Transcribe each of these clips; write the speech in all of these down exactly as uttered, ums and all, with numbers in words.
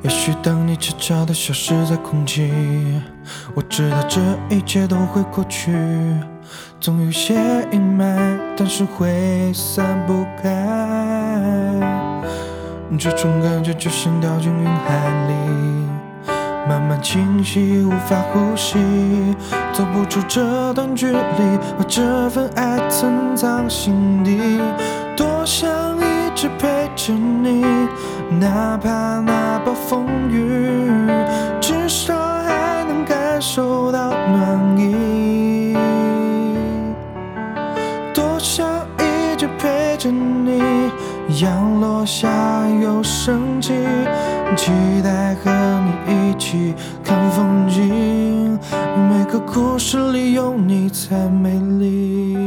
也许当你悄悄地消失在空气，我知道这一切都会过去。总有些阴霾，但是挥散不开。这种感觉就像掉进云海里，慢慢清晰，无法呼吸，走不出这段距离，把这份爱藏在心底。多想一直陪着你，哪怕那暴风雨，至少还能感受到暖意。多想一直陪着你，阳落下又升起，期待和你一起看风景。每个故事里有你才美丽。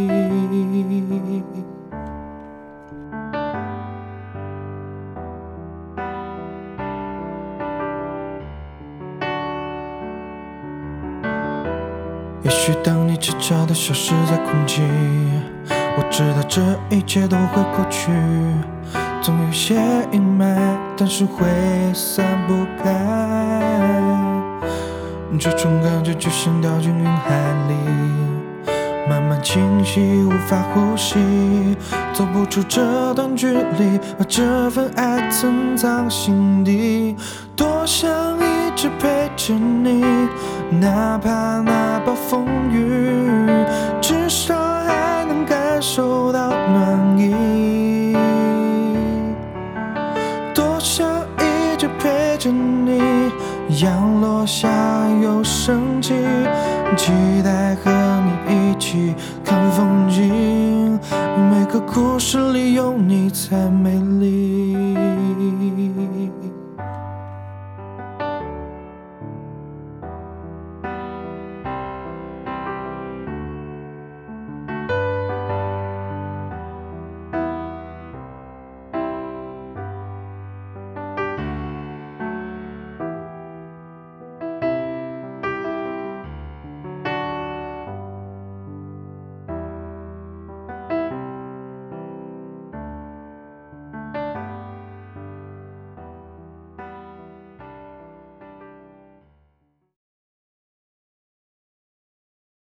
也许当你悄悄地消失在空气，我知道这一切都会过去。总有些阴霾，但是挥散不开。这种感觉就像掉进云海里，慢慢清晰，无法呼吸，走不出这段距离，把这份爱藏在心底。多想一直陪着你，哪怕那暴风雨，至少还能感受到暖意。多想一直陪着你，阳落下又升起，期待和你一起看风景。每个故事里有你才美丽。